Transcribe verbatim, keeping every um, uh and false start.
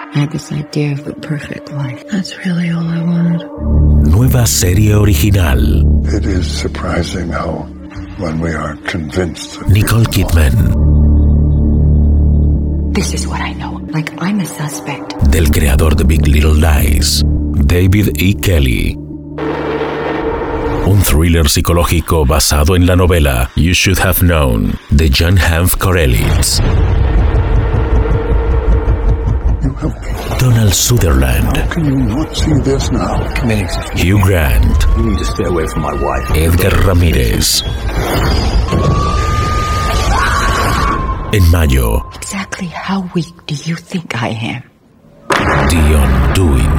I had this idea of the perfect life. That's really all I wanted. Nueva serie original. It is surprising how, when we are convinced that Nicole Kidman. This is what I know. Like I'm a suspect. Del creador de Big Little Lies, David E. Kelley. Un thriller psicológico basado en la novela You Should Have Known, de Jan Hanf Korelitz. Donald Sutherland. How can you not see this now? Hugh Grant. You need to stay away from my wife. Edgar Ramírez. En mayo, Exactly how weak do you think I am? The Undoing.